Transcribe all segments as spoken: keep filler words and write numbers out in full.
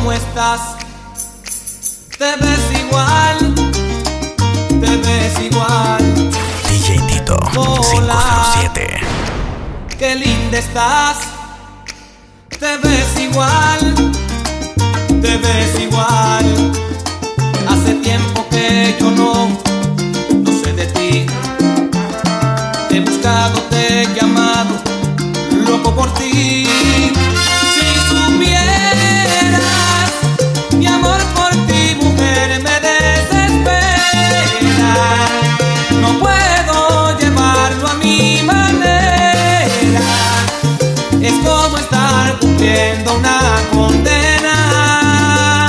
¿cómo estás? Te ves igual, te ves igual. D J Tito Hola, cinco cero siete. qué linda estás. Te ves igual, te ves igual. Hace tiempo que yo no, no sé de ti. Te he buscado, te he llamado, loco por ti. Si supieras, mi amor por ti, mujer, me desespera. No puedo llevarlo a mi manera. Es como estar cumpliendo una condena.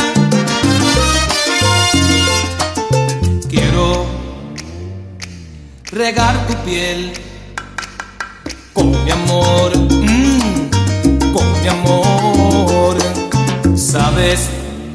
Quiero regar tu piel con mi amor, mmm, con mi amor. Sabes,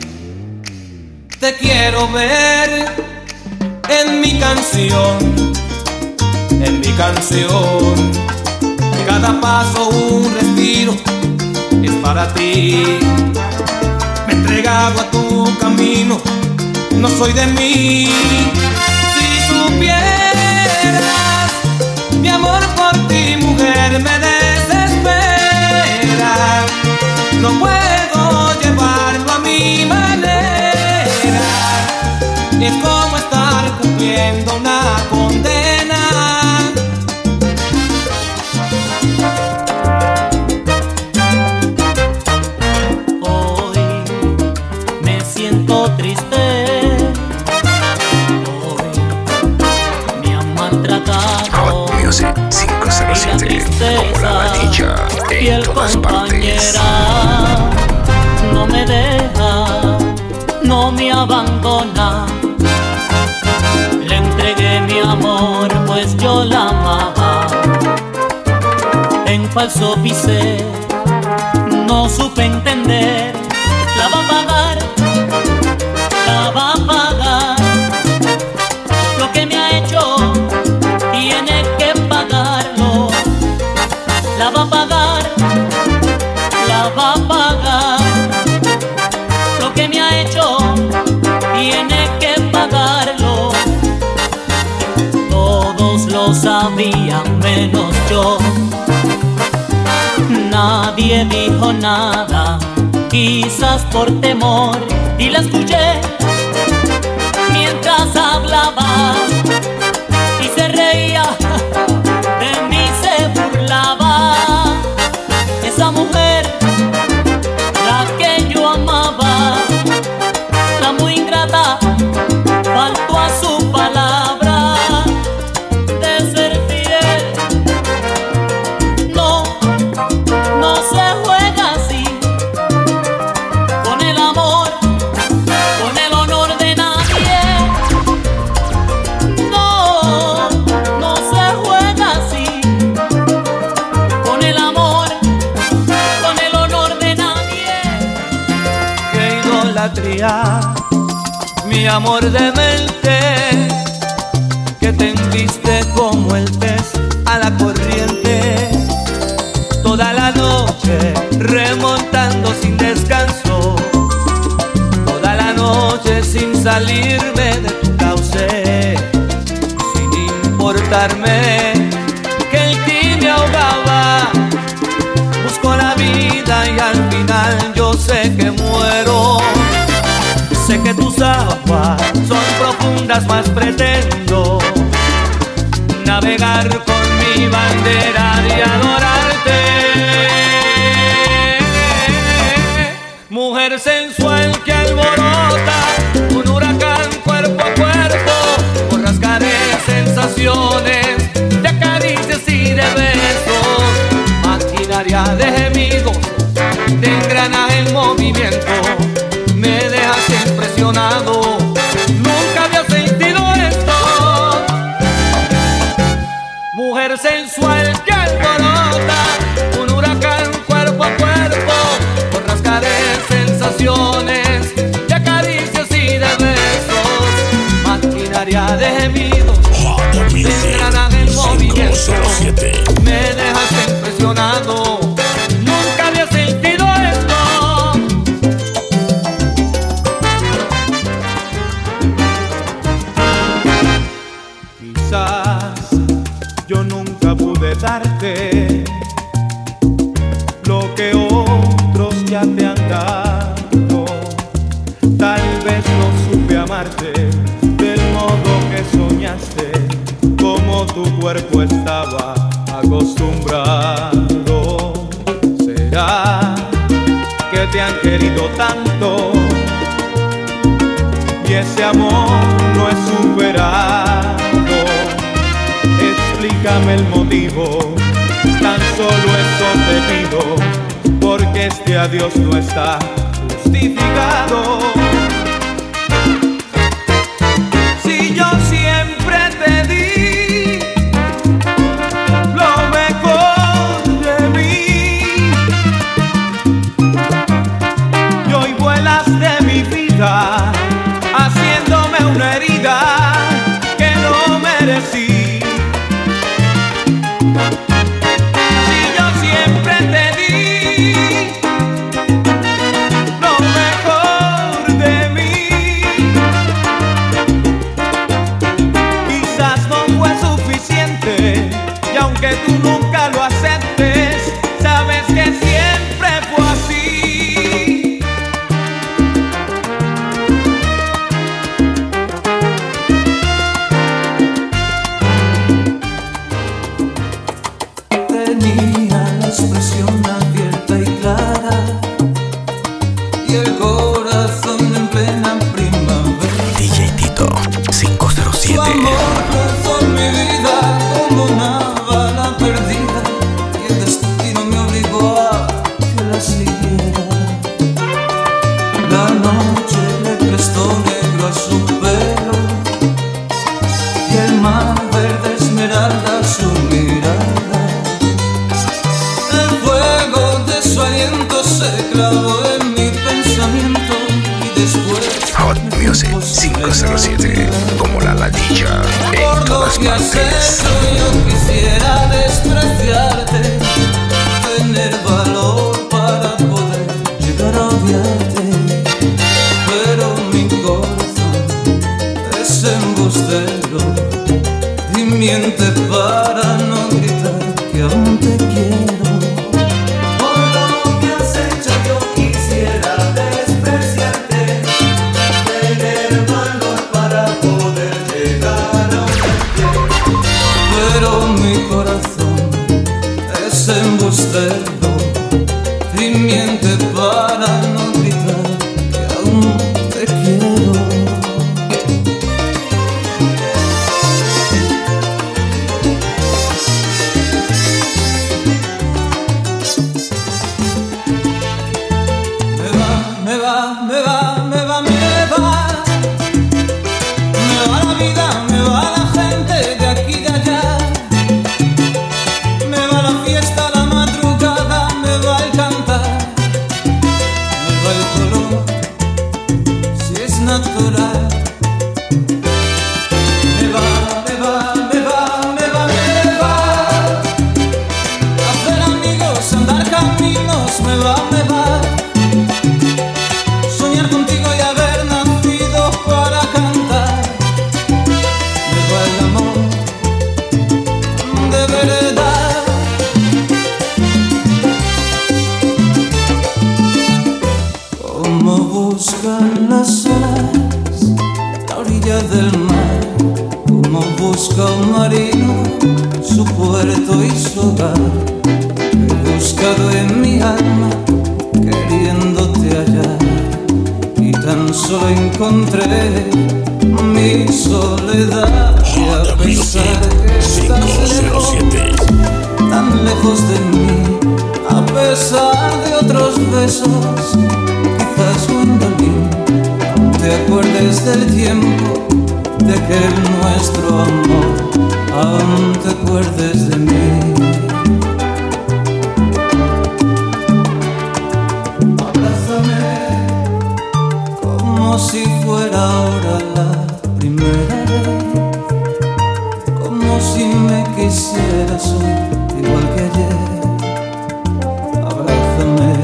te quiero ver en mi canción, en mi canción. Cada paso un respiro es para ti. Me he entregado a tu camino, no soy de mí. Si supieras, mi amor por ti, mujer, me desespera. No puedo llevarlo a mi manera. Es como estar cumpliendo una condena. Hoy me siento triste. Hoy me han maltratado. Hot Music cinco cero siete. Como la vainilla en todas partes. No me deja, no me abandona. Le entregué mi amor, pues yo la amaba. En falso pisé, no supe entender. La va a pagar, la va a pagar. Lo que me ha hecho, tiene que pagarlo. La va a pagar, la va a pagar. Lo que me ha hecho, tiene que pagarlo. Todos lo sabían menos yo. Nadie dijo nada, quizás por temor, y la escuché mientras hablaba y se reía de mí, se burlaba. Esa mujer, la que yo amaba, la muy ingrata, faltó a su palabra de ser fiel. No, no se juega así con el amor, con el honor de nadie. No, no se juega así con el amor, con el honor de nadie. Qué idolatría, mi amor demente, que te enviste como el pez a la corriente. Toda la noche remontando sin descanso, toda la noche sin salirme de tu cauce, sin importarme que el ti me ahogaba. Busco la vida y al final yo sé que muero. Sé que tus aguas son profundas, mas pretendo navegar con mi bandera y adorarte. Mujer sensual que alborota un huracán cuerpo a cuerpo, borrascaré sensaciones de caricias y de besos, maquinaria de gemidos, de engranaje en movimiento. Me dejas impresionado, nunca había sentido esto. Mujer sensual que alborota un huracán cuerpo a cuerpo, por rascaré sensaciones de caricias y de besos, maquinaria de gemidos, de engranaje en movimiento. Me dejas impresionado, nunca había sentido esto. tu cuerpo estaba acostumbrado. ¿Será que te han querido tanto y ese amor no es superado? Explícame el motivo, tan solo eso te pido, porque este adiós no está justificado. Si yo siempre te di lo mejor de mí y hoy vuelas de mi vida haciéndome una herida que no merecí. Si yo siempre te di lo mejor de mí, quizás no fue suficiente, y aunque tú nunca lo aceptes, sabes que siempre fue así. Tenía la expresión abierta y clara y el corazón en plena primavera. D J Tito cinco cero Su siete. amor cruzó mi vida como una bala perdida y el destino me obligó a que la siguiera. La noche le prestó negro a su pelo y el mar verde esmeralda a su mirada. El fuego de su aliento se clavó en mi pensamiento y después Hot Music cinco cero siete, como la ladilla en por lo todas que has partes. hecho yo quisiera despreciarte, tener valor para poder llegar a odiarte, pero mi corazón es embustero y miente para no gritar que aún te quiero. Por lo que has hecho yo quisiera despreciarte, tener valor para poder llegar a odiarte, pero mi corazón es embustero y miente para no gritar que aún te quiero. Me va, me va, me va, me va, me va. Me va la vida, me va la gente de aquí y de allá. Me va la fiesta, la madrugada, me va el cantar, me va el color, si es natural. Me va, me va, me va, me va, me va. Hacer amigos, andar caminos, me va, me va. Soñar contigo y haber nacido para cantar. Me va el amor de verdad. Como buscan las olas la orilla del mar, como busca un marino su puerto y su hogar. He buscado en mi alma queriéndote hallar y tan solo encontré mi soledad. Y a pesar que estás lejos, tan lejos de mí, a pesar de otros besos, quizás Gwendolyn, te acuerdes del tiempo de aquel nuestro amor, aún te acuerdes de mí. Como si fuera ahora la primera vez, como si me quisieras hoy igual que ayer. Abrázame.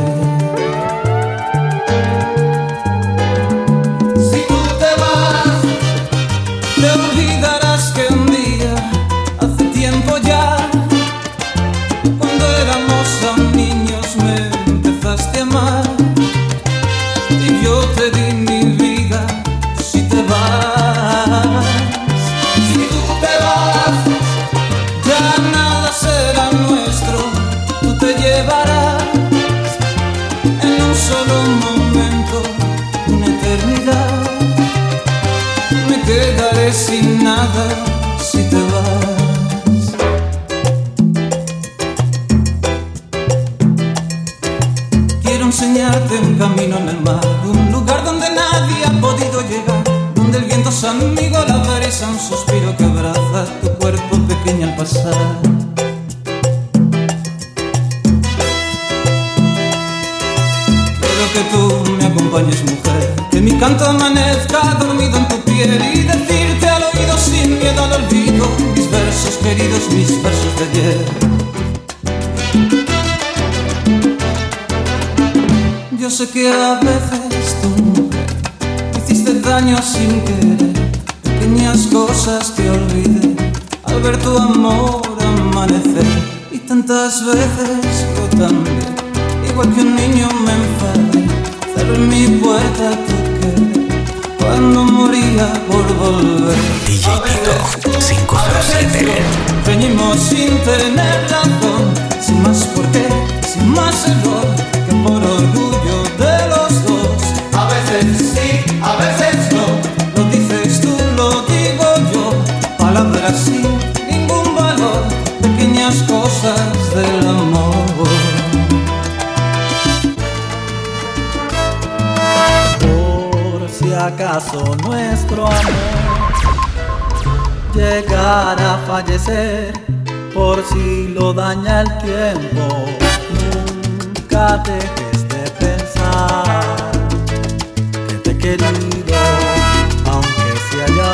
Si tú te vas, te olvidarás que un día, hace tiempo ya, cuando éramos aún niños, me empezaste a amar. Y yo te di mi vida, si te nada si te vas. Quiero enseñarte un camino en el mar, un lugar donde nadie ha podido llegar, donde el viento es amigo, la brisa un suspiro que abraza tu cuerpo pequeño al pasar. Quiero que tú me acompañes, mujer, que mi canto amanezca dormido en tu piel y decirte al oído sin miedo al olvido mis versos queridos, mis versos de ayer. Yo sé que a veces tú, mujer, hiciste daño sin querer, pequeñas cosas que olvidé al ver tu amor amanecer. Y tantas veces yo también, igual que un niño me enfadé, cerré mi puerta a tu querer cuando moría por volver. D J Tito cinco cero siete. Reñimos sin tener razón, sin más por qué, sin más error, que por orgullo de los dos. A veces sí, a veces no. Lo dices tú, lo digo yo. Palabras sin ningún valor, pequeñas cosas del amor. Por si acaso nuestro amor llegara a fallecer, por si lo daña el tiempo, nunca dejes de pensar que te he querido, aunque se haya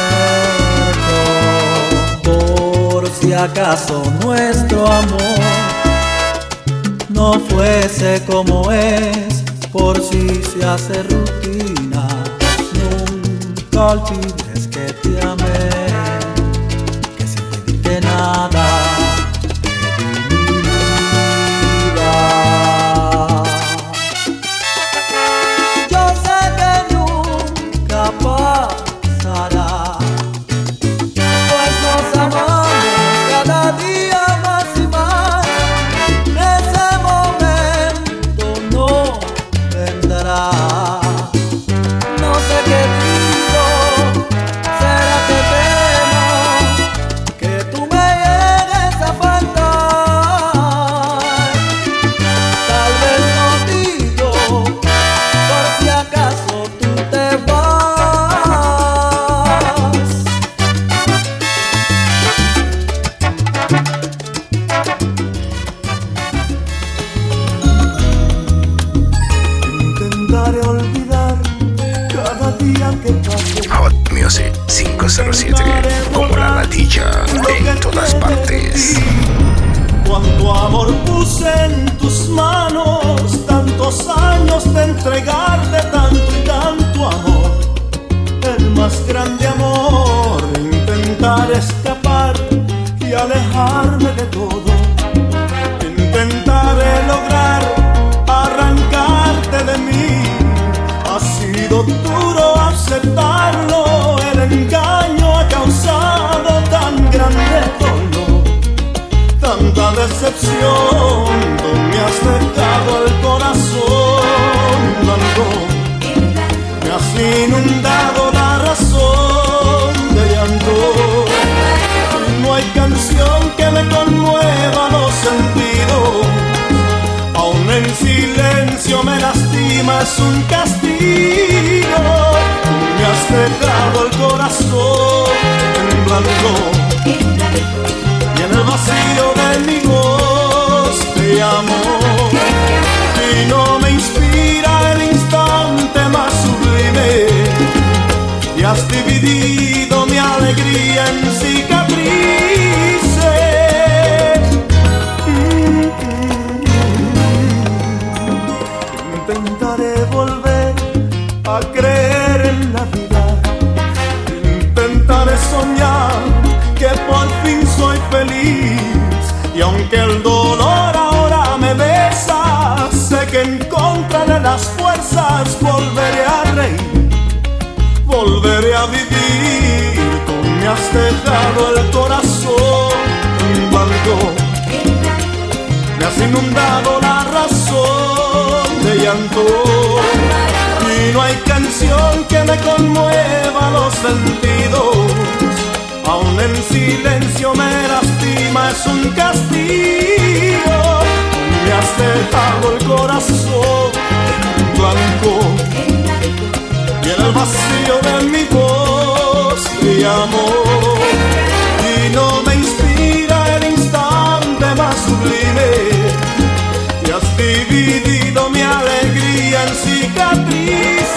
muerto. Por si acaso nuestro amor no fuese como es, por si se hace rutina, nunca olvides que te amé, que sin pedirte nada te di mi vida. Yo sé que nunca pasará, pues nos amamos cada día más y más. Ese momento no vendrá. No sé qué digo, será que temo que tú me llegues a faltar. Tal vez no digo, por si acaso tú te vas. Intentaré olvidar cada día que pase. Hot Music cinco cero siete, como la latilla en todas partes. Cuánto amor puse en tus manos, tantos años de entregarte tanto y tanto amor. El más grande amor, intentar escapar y alejarme de todo. Intentaré lograr arrancarte de mí. Ha sido duro aceptarlo, el engaño ha causado tan grande dolor, tanta decepción. Tú me has dejado el corazón blanco, me has inundado la razón de llanto. No hay canción que me conmueva los sentidos, aún en silencio me lastima, es un castigo. Tú me has dejado el corazón en blanco, y en el vacío de mi voz te llamo, y no me inspira el instante más sublime, y has dividido mi alegría en cicatrices. Intentaré volver a creer en la vida, intentaré soñar que por fin soy feliz, y aunque el dolor ahora me besa, sé que encontraré las fuerzas, volveré a reír, volveré a vivir. Tú me has dejado el corazón en blanco, me has inundado la razón de llanto, y no hay canción que me conmueva los sentidos, aún en silencio me lastima, es un castigo. Me has dejado el corazón blanco y en el vacío de mi voz y amor, y no me inspira el instante más sublime, y has dividido mi alegría en cicatrices.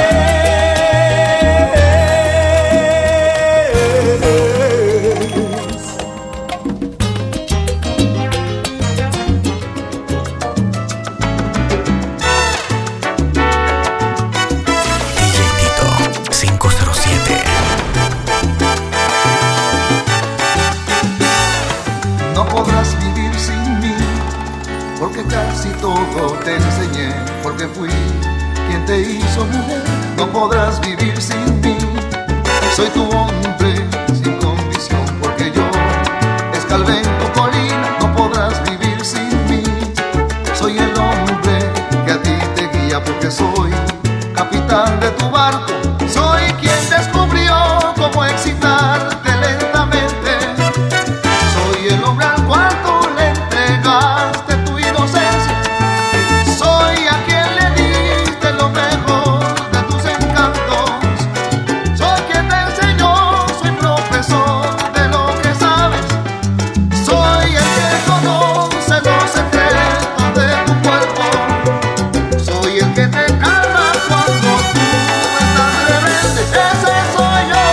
Casi todo te enseñé, porque fui quien te hizo mujer. No podrás vivir sin mí, soy tu hombre sin condición, porque yo escalvé en tu colina. No podrás vivir sin mí, soy el hombre que a ti te guía, porque soy capitán de tu barco. Soy quien descubrió cómo excitarte lentamente, soy el hombre al cual tú le entregaste tu inocencia. Soy a quien le diste lo mejor de tus encantos. Soy quien te enseñó, soy profesor de lo que sabes. Soy el que conoce los secretos de tu cuerpo. Soy el que te calma cuando tú estás rebelde. Ese soy yo.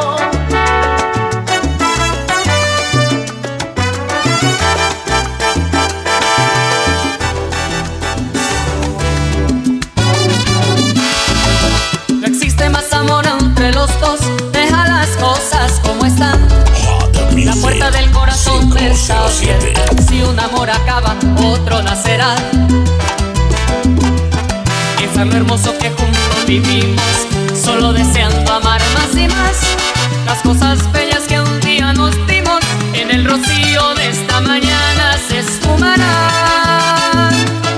No existe más amor entre los dos, deja las cosas como están. La puerta del corazón está abierta, si un amor acaba, otro nacerá. Piensa en lo hermoso que juntos vivimos, solo deseando amar más y más. Las cosas bellas que un día nos dimos, en el rocío de esta mañana se esfumarán.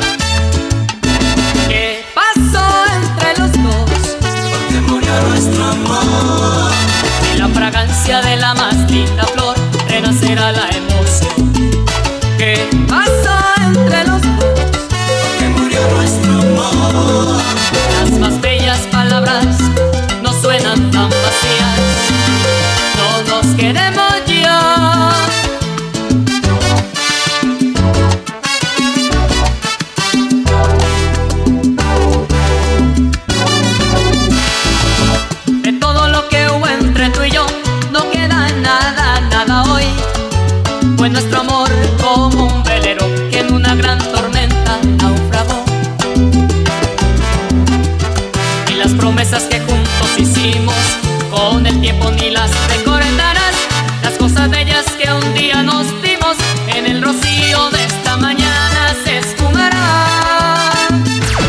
¿Qué pasó entre los dos? Porque murió nuestro amor. En la fragancia de la más linda flor renacerá la emoción. ¿Qué pasó entre los dos? Porque murió nuestro amor. Las más bellas palabras no suenan tan vacías. No nos queremos ya. De todo lo que hubo entre tú y yo, no queda nada, nada hoy. Fue nuestro amor como un velero que en una gran tormenta naufragó. Y las promesas que juntos hicimos, con el tiempo ni las recordarás. Las cosas bellas que un día nos dimos, en el rocío de esta mañana se esfumarán.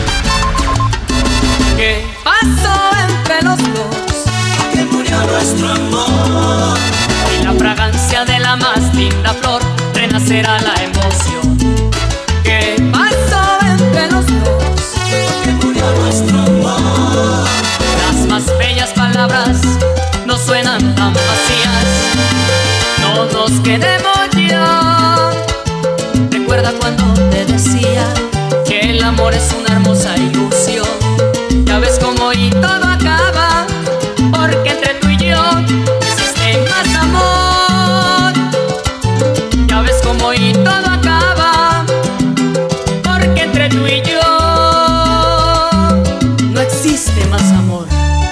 ¿Qué pasó entre los dos? Porque murió nuestro amor. En la fragancia de la más linda flor renacerá la emoción. ¿Qué pasó entre los dos? Porque murió nuestro amor. Las más bellas palabras no suenan tan vacías. No nos quedemos ya. Recuerda cuando te decía que el amor es una hermosa ilusión. Ya ves cómo y todo acaba, porque entre tú y yo existe más amor. Ya ves cómo y todo acaba, porque entre tú y yo no existe más amor.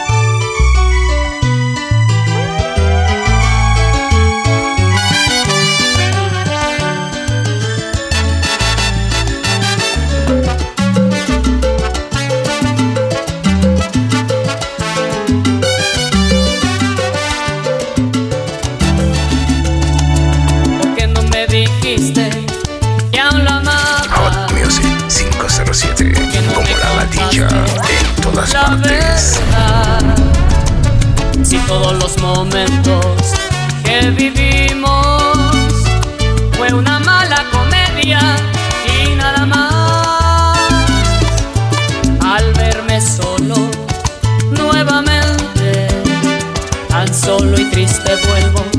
¿Por qué no me dijiste que aún la amabas? Hot Music cinco cero siete, como la latilla en todas La partes. verdad, si todos los momentos que vivimos fue una mala comedia y nada más, al verme solo nuevamente, tan solo y triste vuelvo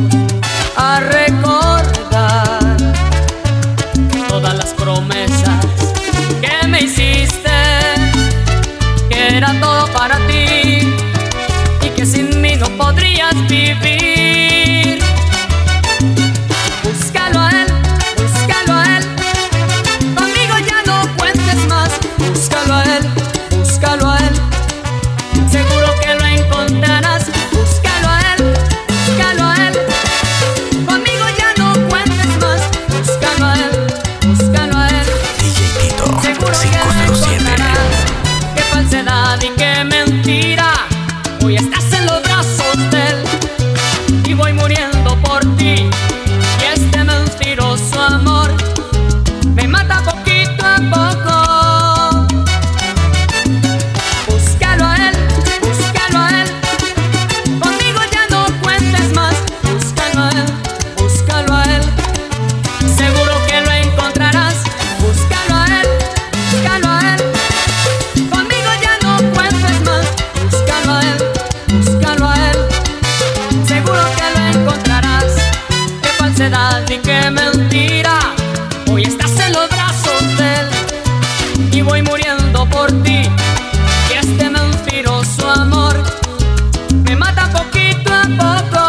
mentiroso amor me mata poquito a poco.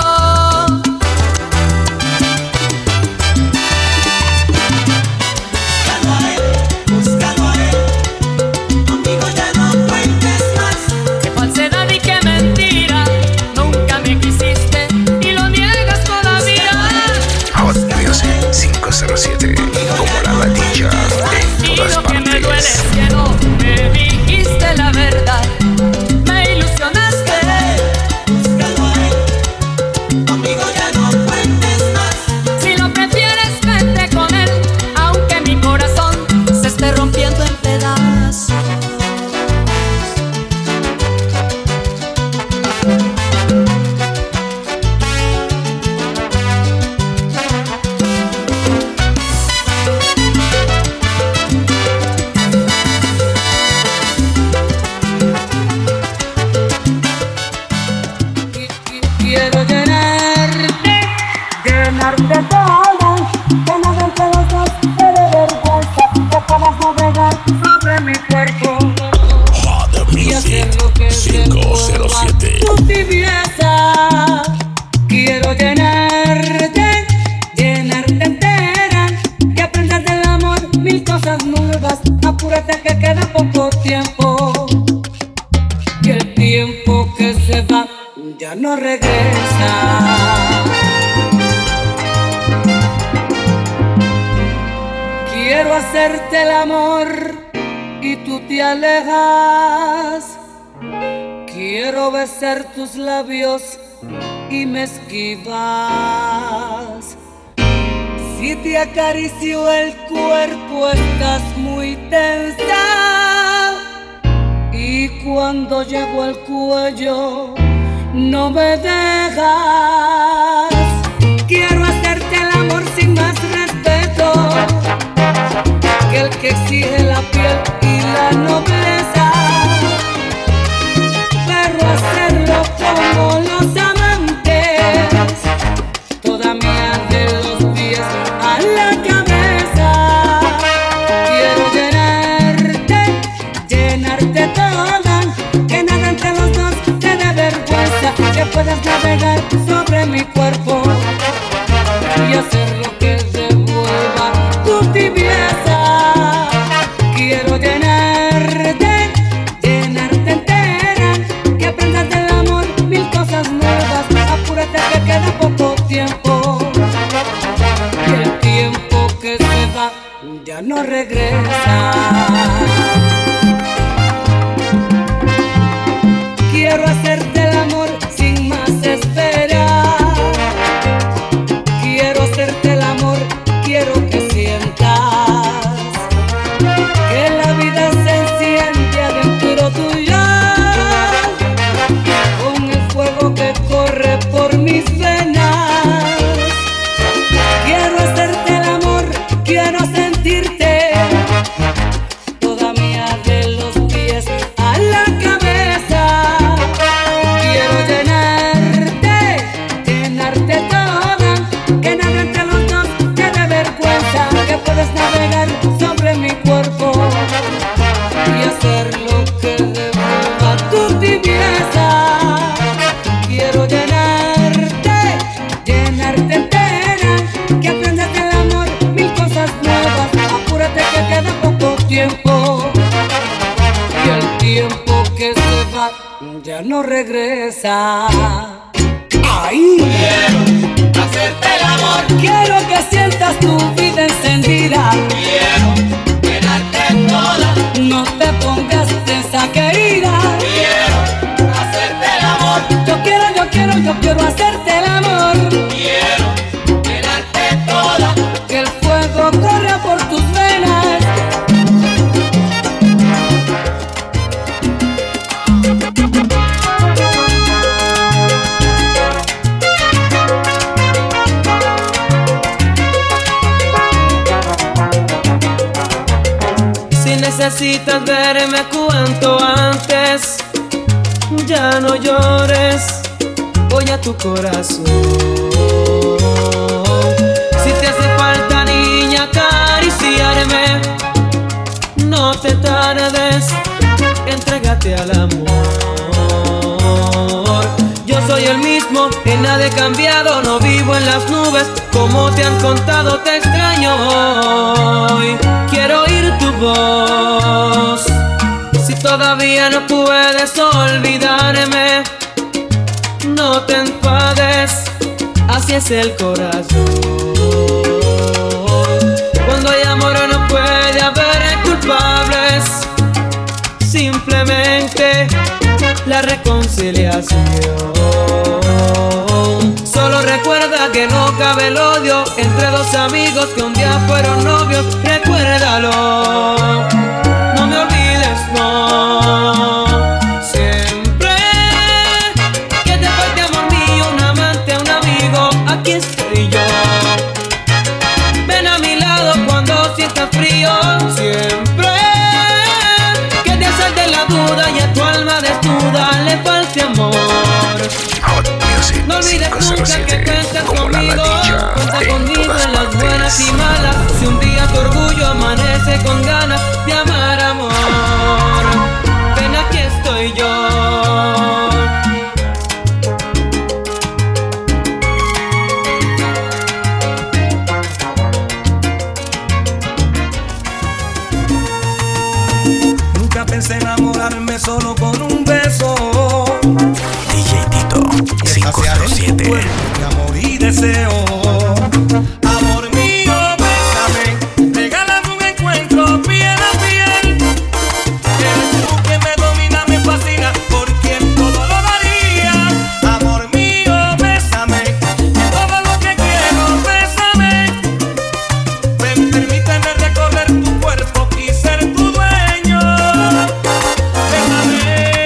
Búscalo a él, búscalo a él, conmigo ya no cuentes más. Qué falsedad y qué mentira, nunca me quisiste y lo niegas todavía. Hot Music cinco cero siete, como la latilla en todas Y lo que me duele partes. es que no me dijiste la verdad, me ilusionaste. Búscalo a él, conmigo ya no cuentes más. Si lo prefieres, vete con él, aunque mi corazón se esté rompiendo en pedazos. Quiero llenarte, llenarte todo, llenarte entre los dos, de vergüenza, que puedas navegar sobre mi cuerpo Hot y hacer Music lo que cinco cero siete. tu tibieza. Quiero llenarte, llenarte entera, que aprendas del amor mil cosas nuevas. Apúrate que queda poco tiempo, y el tiempo que se va ya no regresa. Quiero hacerte el amor y tú te alejas. Quiero besar tus labios y me esquivas. Si te acaricio el cuerpo estás muy tensa, y cuando llego al cuello no me dejas. Quiero hacerte el amor sin más respeto que el que exige la piel y la nobleza, pero hacerlo como los amantes, toda mía de los pies a la cabeza. Quiero llenarte, llenarte toda, que nada entre los dos te dé vergüenza, que puedas navegar sobre mi cuerpo y hacer lo que devuelva tu tibieza. Quiero llenarte, llenarte entera, que aprendas del amor mil cosas nuevas. Apúrate que queda poco tiempo, y el tiempo que se va ya no regresa. Quiero hacerte el amor sin más esperar. Quiero hacerte el amor, quiero que sientas que la vida se enciende adentro tuyo, con el fuego que corre por mis venas. Quiero hacerte el amor, quiero sentirte, toda mía de los pies a la cabeza. Quiero llenarte, llenarte toda, que nada entre los dos te dé vergüenza, que puedes navegar sobre mi cuerpo y hacer lo que devuelva tu tibieza. Quiero llenarte, llenarte entera, que aprendas del amor mil cosas nuevas. Apúrate que queda poco tiempo, y el tiempo que se va ya no regresa. ¡Ay! Quiero hacerte el amor, Quiero que sientas tu vida encendida. quiero llenarte toda. No te pongas tensa, querida. Quiero hacerte el amor, Yo quiero, yo quiero, yo quiero hacerte el amor. quiero llenarte toda. Que el fuego corra por tus venas. Si necesitas verme cuanto antes, ya no llores, voy a tu corazón. Si te hace falta, niña, acariciarme, no te tardes, entrégate al amor. he cambiado, no vivo en las nubes. Como te han contado, te extraño hoy. Quiero oír tu voz. Si todavía no puedes olvidarme, no te enfades, así es el corazón. Cuando hay amor no puede haber culpables, simplemente la reconciliación. Solo recuerda que no cabe el odio entre dos amigos que un día fueron novios. Recuérdalo, no me olvides, no. Siempre que te falte amor mío, un amante, un amigo, aquí estoy yo. Ven a mi lado cuando sientas frío. Siempre que te asalte la duda y a tu alma desnuda le falte amor. No olvides nunca que cuentas conmigo. Cuenta conmigo en las buenas y malas. Si un día tu orgullo amanece con ganas de amar, amor, ven, aquí estoy yo. Nunca pensé enamorarme solo con un beso. D J Tito cinco cero siete. Mi amor y deseo. Amor mío, bésame, regálame un encuentro piel a piel. Eres tú quien me domina, me fascina, por quien todo lo daría. Amor mío, bésame, todo lo que quiero, bésame. Ven, permíteme recorrer tu cuerpo y ser tu dueño. Bésame.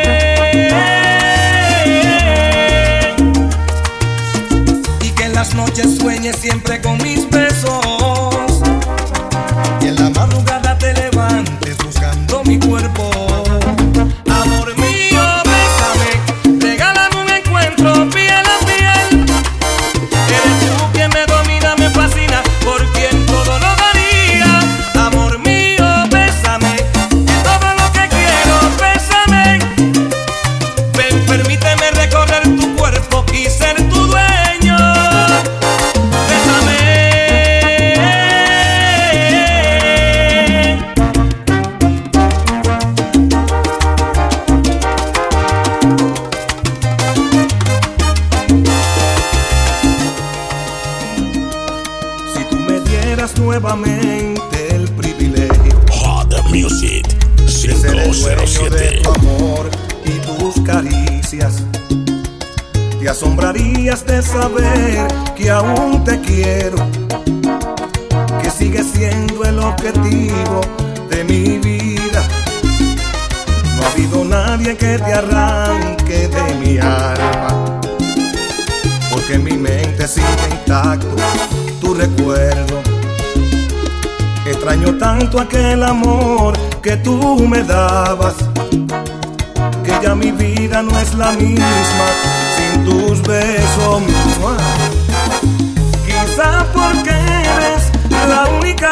Noches sueñes siempre con mis besos y en la madrugada te levantes buscando mi cuerpo. Amor mío, bésame, regálame un encuentro piel a piel. Eres tú quien me domina, me fascina, por quien todo lo daría. Amor mío, bésame, todo lo que quiero, bésame. Ven, permíteme recorrer tu cuerpo y ser tu dueño. Nuevamente el privilegio Hot Music cinco cero siete de tu amor y tus caricias. Te asombrarías de saber que aún te quiero, que sigues siendo el objetivo de mi vida. No ha habido nadie que te arranque de mi alma, porque en mi mente sigue intacto tu recuerdo. Extraño tanto aquel amor que tú me dabas, que ya mi vida no es la misma sin tus besos. Quizá porque eres la única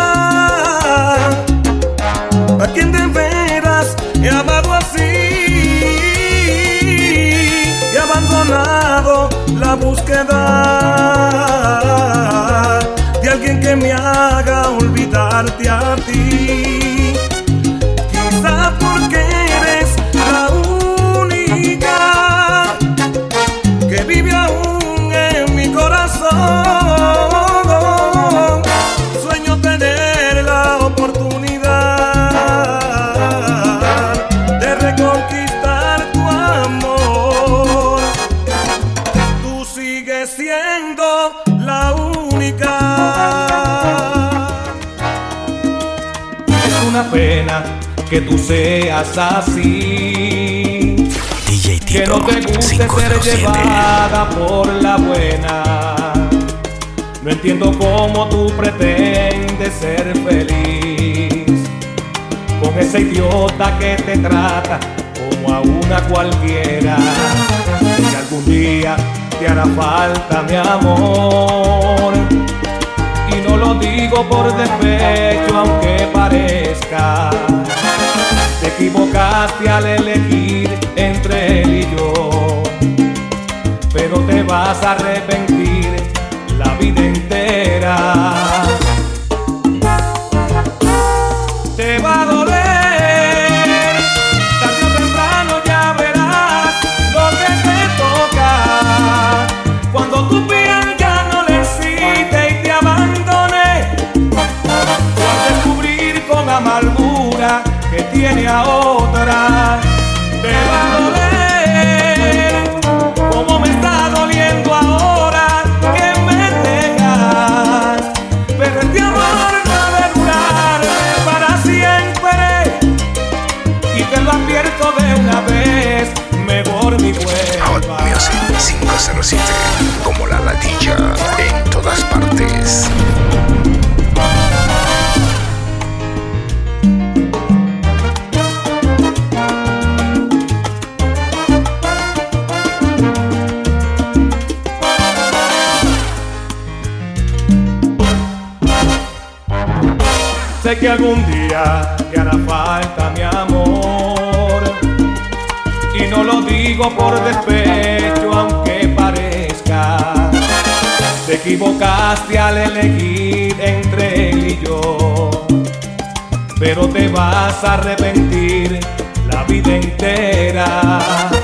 a quien de veras he amado así, y abandonado la búsqueda de alguien que me haga olvidarte a ti. Quizá porque eres la única que vive aún en mi corazón. Sueño tener la oportunidad de reconquistar tu amor. Tú sigues siendo la única. Es una pena que tú seas así, D J Tito que no te guste cinco cero ser siete. llevada por la buena. No entiendo cómo tú pretendes ser feliz con ese idiota que te trata como a una cualquiera. Si algún día te hará falta mi amor, y no lo digo por despecho aunque parezca, te equivocaste al elegir entre él y yo, pero te vas vas a arrepentir la vida entera. Te va a doler, tarde o temprano ya verás lo que te toca. Cuando tu piel ya no le excite y te abandone, o al descubrir con amargura que tiene a otra. Te va a doler, como me está doliendo ahora que me dejas. Pero este amor no ha de durarme para siempre, y te lo advierto de una vez, mejor ni Hot vuelva. Music cinco cero siete, como la latilla, en todas partes. Sé que algún día te hará falta mi amor, y no lo digo por despecho aunque parezca. Te equivocaste al elegir entre él y yo, pero te vas a arrepentir la vida entera.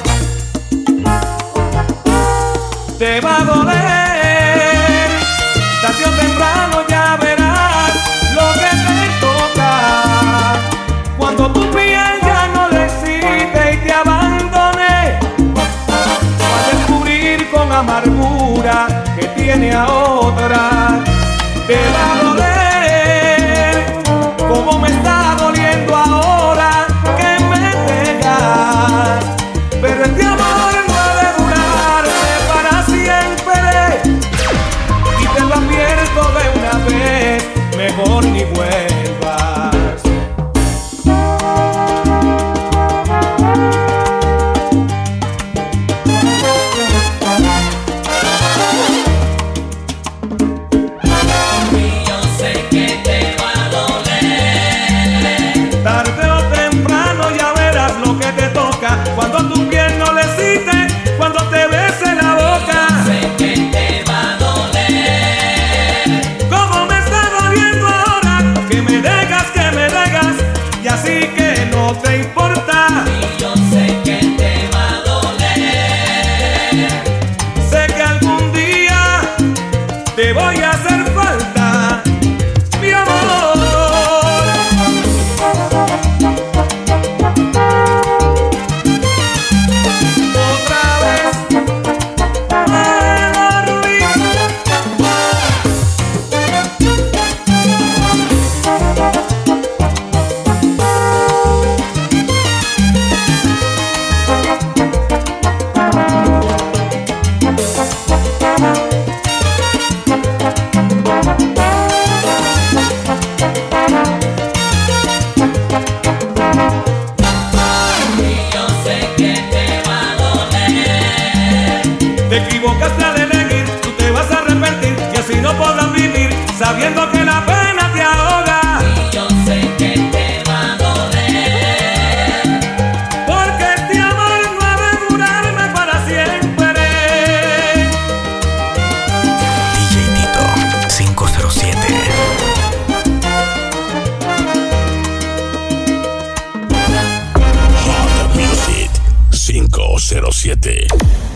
Te va a doler, tarde o temprano ya verás lo que te toca. Cuando tu piel ya no le excite y te abandone, vas a descubrir con amargura que tiene a otra. Te va a doler, como me está doliendo ahora que me dejas. Pero este amor no ha de durarme para siempre, y te lo advierto de una vez, mejor ni vuelvas. Y yo sé que te va a doler. Tarde o temprano ya verás lo que te toca. Cuando tu piel no le excite, cuando te bese la boca. Sé que te va a doler. Como me está doliendo ahora, que me dejas, que me dejas, y así que no te importa. Y yo sé que te va a doler. Sé que algún día te voy a hacer falta, mi amor. Otra vez, Pedro Ruiz. Y yo sé que te va a doler. Te equivocaste al elegir, tú te vas a arrepentir, y así no podrás vivir sabiendo que la pena te ahoga. Y yo sé que te va a doler. Porque este amor no ha de durarme para siempre. D J Tito cinco cero siete. Hot Music cinco cero siete.